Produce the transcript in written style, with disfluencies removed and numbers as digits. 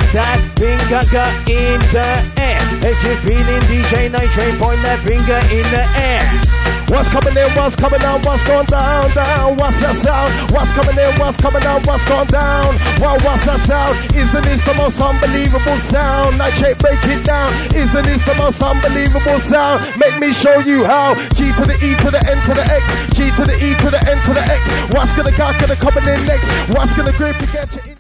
that finger in the air. If you're feeling DJ Nitrate, point that finger in the air. What's coming in, what's coming out, what's going down, down? What's the sound? What's coming in, what's coming out, what's going down? Well, what's the sound? Isn't this the most unbelievable sound? Nitrate, break it down. Isn't this the most unbelievable sound? Make me show you how. G to the E to the N to the X. G to the E to the N to the X. What's gonna coming in next? What's gonna grip you, get you in?